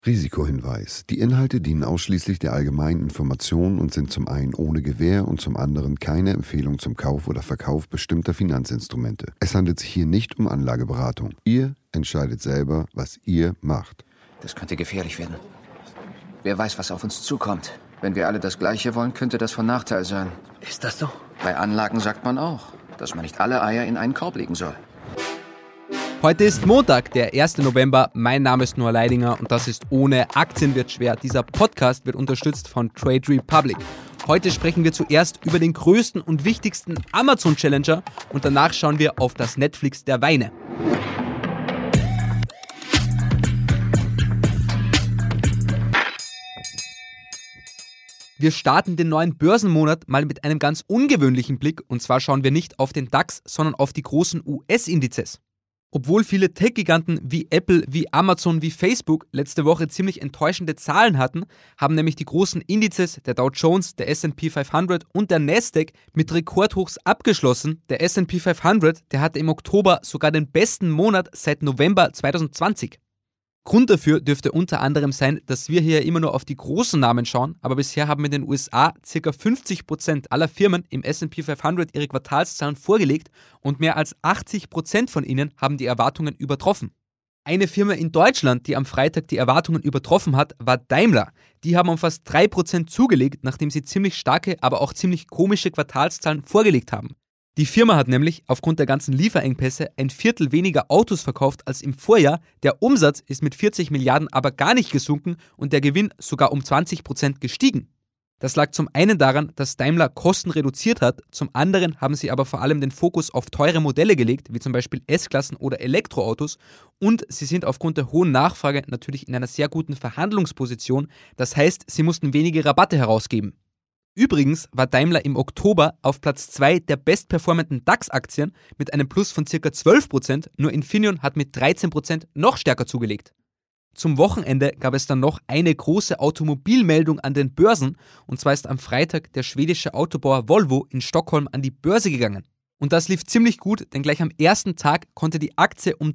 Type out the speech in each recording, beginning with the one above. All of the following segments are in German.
Risikohinweis. Die Inhalte dienen ausschließlich der allgemeinen Information und sind zum einen ohne Gewähr und zum anderen keine Empfehlung zum Kauf oder Verkauf bestimmter Finanzinstrumente. Es handelt sich hier nicht um Anlageberatung. Ihr entscheidet selber, was ihr macht. Das könnte gefährlich werden. Wer weiß, was auf uns zukommt. Wenn wir alle das Gleiche wollen, könnte das von Nachteil sein. Ist das so? Bei Anlagen sagt man auch, dass man nicht alle Eier in einen Korb legen soll. Heute ist Montag, der 1. November. Mein Name ist Noah Leidinger und das ist Ohne Aktien wird schwer. Dieser Podcast wird unterstützt von Trade Republic. Heute sprechen wir zuerst über den größten und wichtigsten Amazon-Challenger und danach schauen wir auf das Netflix der Weine. Wir starten den neuen Börsenmonat mal mit einem ganz ungewöhnlichen Blick und zwar schauen wir nicht auf den DAX, sondern auf die großen US-Indizes. Obwohl viele Tech-Giganten wie Apple, wie Amazon, wie Facebook letzte Woche ziemlich enttäuschende Zahlen hatten, haben nämlich die großen Indizes, der Dow Jones, der S&P 500 und der Nasdaq mit Rekordhochs abgeschlossen. Der S&P 500, der hatte im Oktober sogar den besten Monat seit November 2020. Grund dafür dürfte unter anderem sein, dass wir hier immer nur auf die großen Namen schauen, aber bisher haben in den USA ca. 50% aller Firmen im S&P 500 ihre Quartalszahlen vorgelegt und mehr als 80% von ihnen haben die Erwartungen übertroffen. Eine Firma in Deutschland, die am Freitag die Erwartungen übertroffen hat, war Daimler. Die haben um fast 3% zugelegt, nachdem sie ziemlich starke, aber auch ziemlich komische Quartalszahlen vorgelegt haben. Die Firma hat nämlich aufgrund der ganzen Lieferengpässe ein Viertel weniger Autos verkauft als im Vorjahr, der Umsatz ist mit 40 Milliarden aber gar nicht gesunken und der Gewinn sogar um 20% gestiegen. Das lag zum einen daran, dass Daimler Kosten reduziert hat, zum anderen haben sie aber vor allem den Fokus auf teure Modelle gelegt, wie zum Beispiel S-Klassen oder Elektroautos und sie sind aufgrund der hohen Nachfrage natürlich in einer sehr guten Verhandlungsposition, das heißt, sie mussten wenige Rabatte herausgeben. Übrigens war Daimler im Oktober auf Platz 2 der bestperformenden DAX-Aktien mit einem Plus von ca. 12%, nur Infineon hat mit 13% noch stärker zugelegt. Zum Wochenende gab es dann noch eine große Automobilmeldung an den Börsen und zwar ist am Freitag der schwedische Autobauer Volvo in Stockholm an die Börse gegangen. Und das lief ziemlich gut, denn gleich am ersten Tag konnte die Aktie um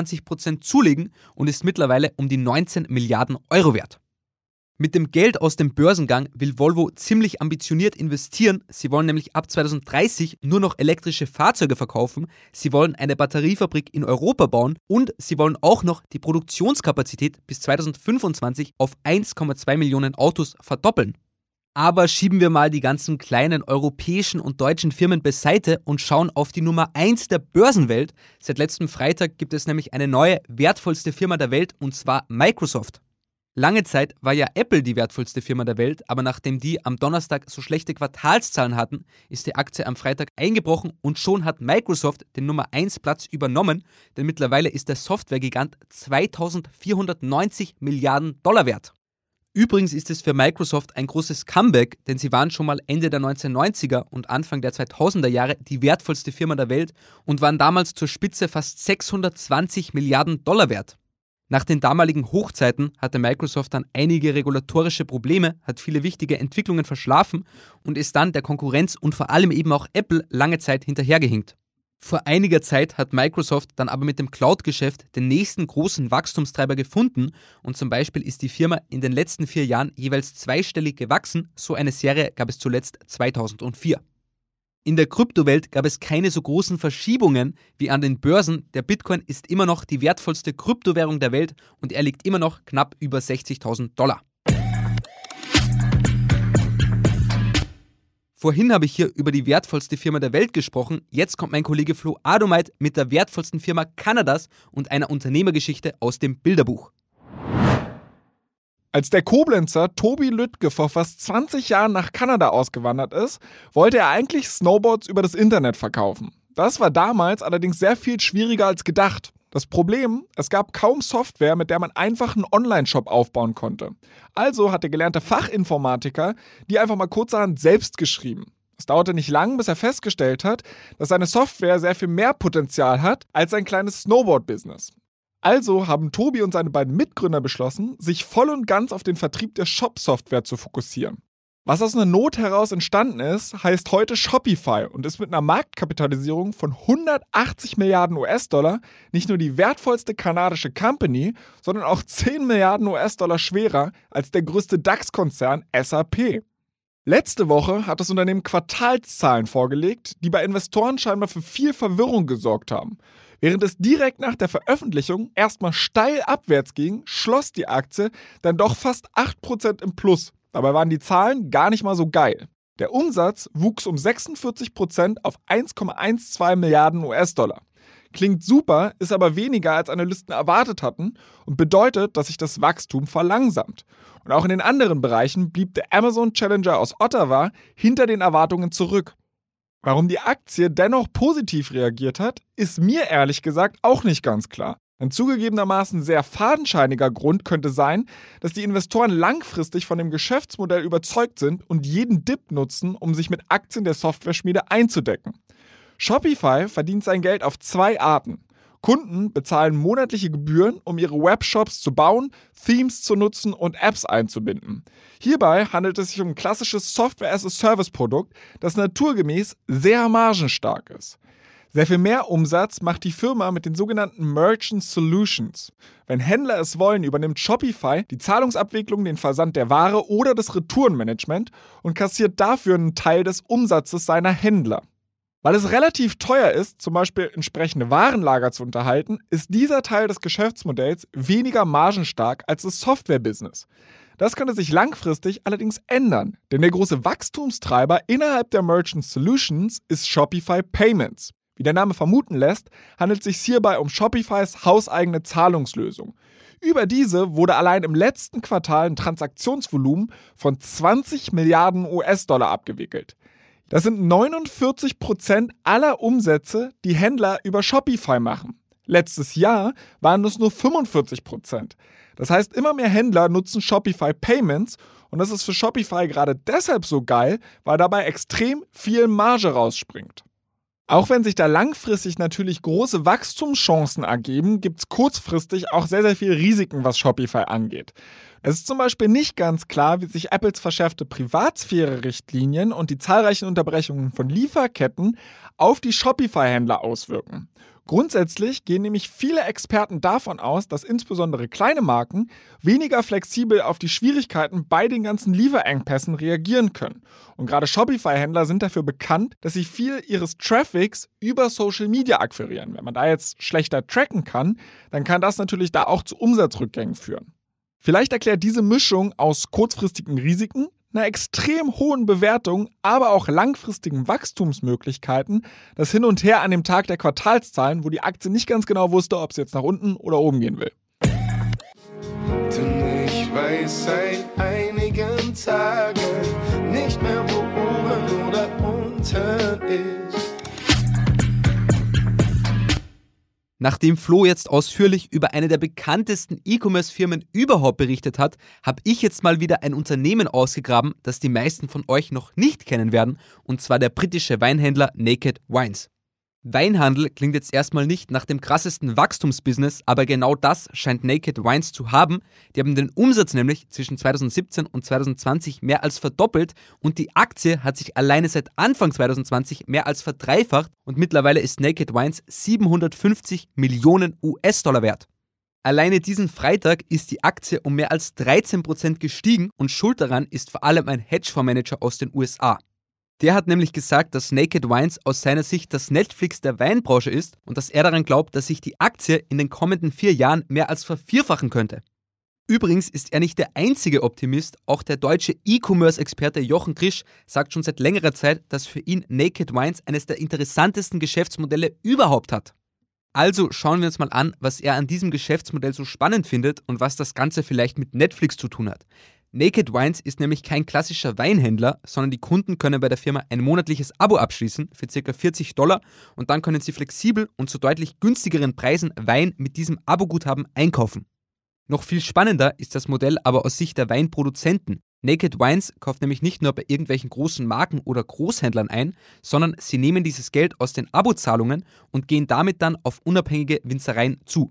23% zulegen und ist mittlerweile um die 19 Milliarden Euro wert. Mit dem Geld aus dem Börsengang will Volvo ziemlich ambitioniert investieren. Sie wollen nämlich ab 2030 nur noch elektrische Fahrzeuge verkaufen. Sie wollen eine Batteriefabrik in Europa bauen und sie wollen auch noch die Produktionskapazität bis 2025 auf 1,2 Millionen Autos verdoppeln. Aber schieben wir mal die ganzen kleinen europäischen und deutschen Firmen beiseite und schauen auf die Nummer 1 der Börsenwelt. Seit letztem Freitag gibt es nämlich eine neue, wertvollste Firma der Welt und zwar Microsoft. Lange Zeit war ja Apple die wertvollste Firma der Welt, aber nachdem die am Donnerstag so schlechte Quartalszahlen hatten, ist die Aktie am Freitag eingebrochen und schon hat Microsoft den Nummer 1 Platz übernommen, denn mittlerweile ist der Softwaregigant 2.490 Milliarden Dollar wert. Übrigens ist es für Microsoft ein großes Comeback, denn sie waren schon mal Ende der 1990er und Anfang der 2000er Jahre die wertvollste Firma der Welt und waren damals zur Spitze fast 620 Milliarden Dollar wert. Nach den damaligen Hochzeiten hatte Microsoft dann einige regulatorische Probleme, hat viele wichtige Entwicklungen verschlafen und ist dann der Konkurrenz und vor allem eben auch Apple lange Zeit hinterhergehinkt. Vor einiger Zeit hat Microsoft dann aber mit dem Cloud-Geschäft den nächsten großen Wachstumstreiber gefunden und zum Beispiel ist die Firma in den letzten 4 Jahren jeweils zweistellig gewachsen, so eine Serie gab es zuletzt 2004. In der Kryptowelt gab es keine so großen Verschiebungen wie an den Börsen. Der Bitcoin ist immer noch die wertvollste Kryptowährung der Welt und er liegt immer noch knapp über 60.000 Dollar. Vorhin habe ich hier über die wertvollste Firma der Welt gesprochen. Jetzt kommt mein Kollege Flo Adomait mit der wertvollsten Firma Kanadas und einer Unternehmergeschichte aus dem Bilderbuch. Als der Koblenzer Tobi Lüttke vor fast 20 Jahren nach Kanada ausgewandert ist, wollte er eigentlich Snowboards über das Internet verkaufen. Das war damals allerdings sehr viel schwieriger als gedacht. Das Problem, es gab kaum Software, mit der man einfach einen Online-Shop aufbauen konnte. Also hat der gelernte Fachinformatiker die einfach mal kurzerhand selbst geschrieben. Es dauerte nicht lang, bis er festgestellt hat, dass seine Software sehr viel mehr Potenzial hat als ein kleines Snowboard-Business. Also haben Tobi und seine beiden Mitgründer beschlossen, sich voll und ganz auf den Vertrieb der Shop-Software zu fokussieren. Was aus einer Not heraus entstanden ist, heißt heute Shopify und ist mit einer Marktkapitalisierung von 180 Milliarden US-Dollar nicht nur die wertvollste kanadische Company, sondern auch 10 Milliarden US-Dollar schwerer als der größte DAX-Konzern SAP. Letzte Woche hat das Unternehmen Quartalszahlen vorgelegt, die bei Investoren scheinbar für viel Verwirrung gesorgt haben. Während es direkt nach der Veröffentlichung erstmal steil abwärts ging, schloss die Aktie dann doch fast 8% im Plus. Dabei waren die Zahlen gar nicht mal so geil. Der Umsatz wuchs um 46% auf 1,12 Milliarden US-Dollar. Klingt super, ist aber weniger als Analysten erwartet hatten und bedeutet, dass sich das Wachstum verlangsamt. Und auch in den anderen Bereichen blieb der Amazon Challenger aus Ottawa hinter den Erwartungen zurück. Warum die Aktie dennoch positiv reagiert hat, ist mir ehrlich gesagt auch nicht ganz klar. Ein zugegebenermaßen sehr fadenscheiniger Grund könnte sein, dass die Investoren langfristig von dem Geschäftsmodell überzeugt sind und jeden Dip nutzen, um sich mit Aktien der Software-Schmiede einzudecken. Shopify verdient sein Geld auf 2 Arten. Kunden bezahlen monatliche Gebühren, um ihre Webshops zu bauen, Themes zu nutzen und Apps einzubinden. Hierbei handelt es sich um ein klassisches Software-as-a-Service-Produkt, das naturgemäß sehr margenstark ist. Sehr viel mehr Umsatz macht die Firma mit den sogenannten Merchant Solutions. Wenn Händler es wollen, übernimmt Shopify die Zahlungsabwicklung, den Versand der Ware oder das Retourenmanagement und kassiert dafür einen Teil des Umsatzes seiner Händler. Weil es relativ teuer ist, zum Beispiel entsprechende Warenlager zu unterhalten, ist dieser Teil des Geschäftsmodells weniger margenstark als das Software-Business. Das könnte sich langfristig allerdings ändern, denn der große Wachstumstreiber innerhalb der Merchant Solutions ist Shopify Payments. Wie der Name vermuten lässt, handelt es sich hierbei um Shopifys hauseigene Zahlungslösung. Über diese wurde allein im letzten Quartal ein Transaktionsvolumen von 20 Milliarden US-Dollar abgewickelt. Das sind 49% aller Umsätze, die Händler über Shopify machen. Letztes Jahr waren es nur 45%. Das heißt, immer mehr Händler nutzen Shopify Payments und das ist für Shopify gerade deshalb so geil, weil dabei extrem viel Marge rausspringt. Auch wenn sich da langfristig natürlich große Wachstumschancen ergeben, gibt es kurzfristig auch sehr, sehr viele Risiken, was Shopify angeht. Es ist zum Beispiel nicht ganz klar, wie sich Apples verschärfte Privatsphäre-Richtlinien und die zahlreichen Unterbrechungen von Lieferketten auf die Shopify-Händler auswirken. Grundsätzlich gehen nämlich viele Experten davon aus, dass insbesondere kleine Marken weniger flexibel auf die Schwierigkeiten bei den ganzen Lieferengpässen reagieren können. Und gerade Shopify-Händler sind dafür bekannt, dass sie viel ihres Traffics über Social Media akquirieren. Wenn man da jetzt schlechter tracken kann, dann kann das natürlich da auch zu Umsatzrückgängen führen. Vielleicht erklärt diese Mischung aus kurzfristigen Risiken, einer extrem hohen Bewertung, aber auch langfristigen Wachstumsmöglichkeiten das Hin und Her an dem Tag der Quartalszahlen, wo die Aktie nicht ganz genau wusste, ob sie jetzt nach unten oder oben gehen will. Denn ich weiß seit einigen Tagen nicht mehr, wo oben oder unten ist. Nachdem Flo jetzt ausführlich über eine der bekanntesten E-Commerce-Firmen überhaupt berichtet hat, habe ich jetzt mal wieder ein Unternehmen ausgegraben, das die meisten von euch noch nicht kennen werden, und zwar der britische Weinhändler Naked Wines. Weinhandel klingt jetzt erstmal nicht nach dem krassesten Wachstumsbusiness, aber genau das scheint Naked Wines zu haben. Die haben den Umsatz nämlich zwischen 2017 und 2020 mehr als verdoppelt und die Aktie hat sich alleine seit Anfang 2020 mehr als verdreifacht und mittlerweile ist Naked Wines 750 Millionen US-Dollar wert. Alleine diesen Freitag ist die Aktie um mehr als 13% gestiegen und schuld daran ist vor allem ein Hedgefondsmanager aus den USA. Der hat nämlich gesagt, dass Naked Wines aus seiner Sicht das Netflix der Weinbranche ist und dass er daran glaubt, dass sich die Aktie in den kommenden 4 Jahren mehr als vervierfachen könnte. Übrigens ist er nicht der einzige Optimist, auch der deutsche E-Commerce-Experte Jochen Krisch sagt schon seit längerer Zeit, dass für ihn Naked Wines eines der interessantesten Geschäftsmodelle überhaupt hat. Also schauen wir uns mal an, was er an diesem Geschäftsmodell so spannend findet und was das Ganze vielleicht mit Netflix zu tun hat. Naked Wines ist nämlich kein klassischer Weinhändler, sondern die Kunden können bei der Firma ein monatliches Abo abschließen für ca. $40 und dann können sie flexibel und zu deutlich günstigeren Preisen Wein mit diesem Abo-Guthaben einkaufen. Noch viel spannender ist das Modell aber aus Sicht der Weinproduzenten. Naked Wines kauft nämlich nicht nur bei irgendwelchen großen Marken oder Großhändlern ein, sondern sie nehmen dieses Geld aus den Abozahlungen und gehen damit dann auf unabhängige Winzereien zu.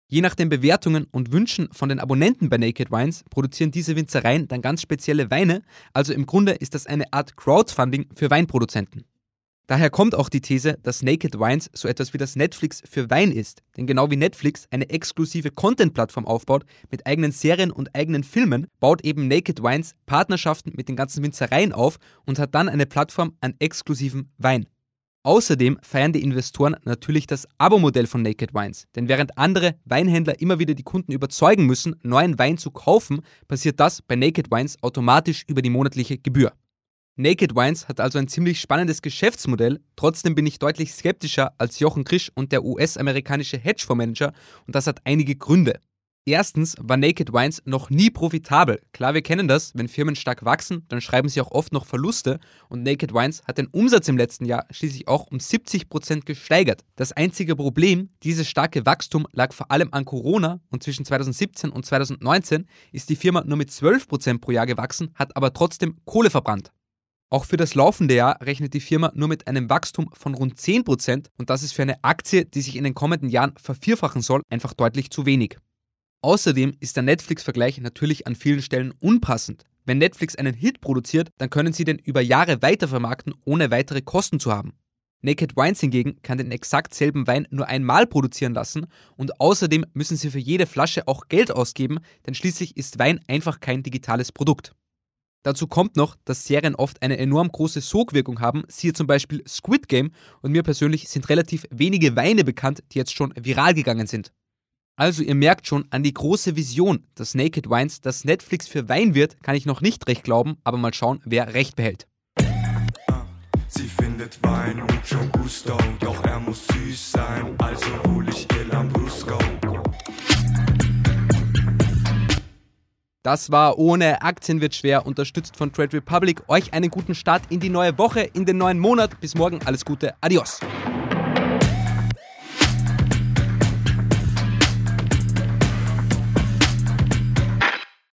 Je nach den Bewertungen und Wünschen von den Abonnenten bei Naked Wines produzieren diese Winzereien dann ganz spezielle Weine, also im Grunde ist das eine Art Crowdfunding für Weinproduzenten. Daher kommt auch die These, dass Naked Wines so etwas wie das Netflix für Wein ist. Denn genau wie Netflix eine exklusive Content-Plattform aufbaut mit eigenen Serien und eigenen Filmen, baut eben Naked Wines Partnerschaften mit den ganzen Winzereien auf und hat dann eine Plattform an exklusivem Wein. Außerdem feiern die Investoren natürlich das Abo-Modell von Naked Wines. Denn während andere Weinhändler immer wieder die Kunden überzeugen müssen, neuen Wein zu kaufen, passiert das bei Naked Wines automatisch über die monatliche Gebühr. Naked Wines hat also ein ziemlich spannendes Geschäftsmodell, trotzdem bin ich deutlich skeptischer als Jochen Krisch und der US-amerikanische Hedgefondsmanager und das hat einige Gründe. Erstens war Naked Wines noch nie profitabel. Klar, wir kennen das, wenn Firmen stark wachsen, dann schreiben sie auch oft noch Verluste und Naked Wines hat den Umsatz im letzten Jahr schließlich auch um 70% gesteigert. Das einzige Problem, dieses starke Wachstum lag vor allem an Corona und zwischen 2017 und 2019 ist die Firma nur mit 12% pro Jahr gewachsen, hat aber trotzdem Kohle verbrannt. Auch für das laufende Jahr rechnet die Firma nur mit einem Wachstum von rund 10% und das ist für eine Aktie, die sich in den kommenden Jahren vervierfachen soll, einfach deutlich zu wenig. Außerdem ist der Netflix-Vergleich natürlich an vielen Stellen unpassend. Wenn Netflix einen Hit produziert, dann können sie den über Jahre weitervermarkten, ohne weitere Kosten zu haben. Naked Wines hingegen kann den exakt selben Wein nur einmal produzieren lassen und außerdem müssen sie für jede Flasche auch Geld ausgeben, denn schließlich ist Wein einfach kein digitales Produkt. Dazu kommt noch, dass Serien oft eine enorm große Sogwirkung haben, siehe zum Beispiel Squid Game und mir persönlich sind relativ wenige Weine bekannt, die jetzt schon viral gegangen sind. Also ihr merkt schon, an die große Vision, dass Naked Wines das Netflix für Wein wird, kann ich noch nicht recht glauben, aber mal schauen, wer recht behält. Sie findet Wein mit Joe Gusto, doch er muss süß sein, also hol ich ihr Lambrusco. Das war ohne Aktien wird schwer, unterstützt von Trade Republic. Euch einen guten Start in die neue Woche, in den neuen Monat. Bis morgen, alles Gute, adios.